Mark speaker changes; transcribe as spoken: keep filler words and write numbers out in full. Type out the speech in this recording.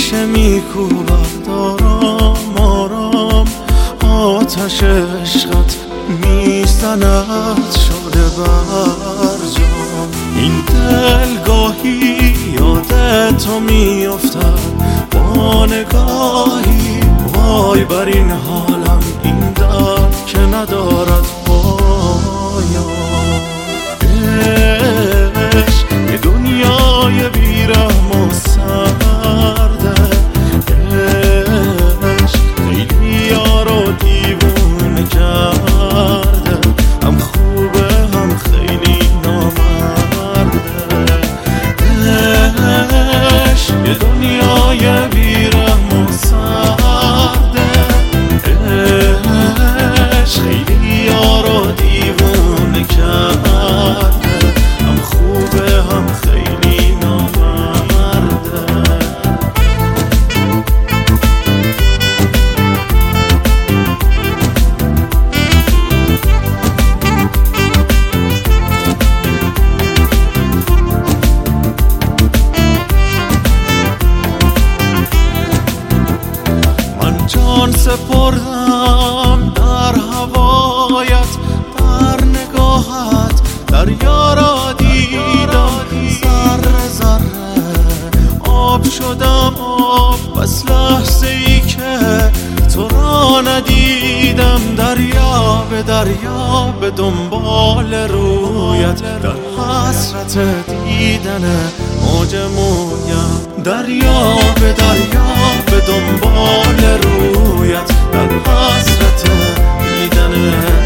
Speaker 1: همیشه میکوبد آرام آرام، آتش عشقت میزند شده بر جام. این دل گاهی یاد تو میافتد با نگاهی، وای بر این حالم این درد که ندارد پایان. عشق یه دنیای بی‌رحم و سرده، عشق خیلی یارو دیوونه کرده، هم خوبه هم خیلی نامرده. عشق یه دنیای بی‌رحم و سرده، عشق خیلی یارو دیوونه کرده، هم خوبه هم خیلی نامرده. من جان سپردم در هوایت، در نگاهت دریا را دیدم، ذره ذره آب شدم آب، بس لحظه ای که تو را ندیدم. دریا به دریا به دنبال رویت، در حسرت دیدن موج مویم. دریا به دریا به دنبال رویت، در حسرت دیدن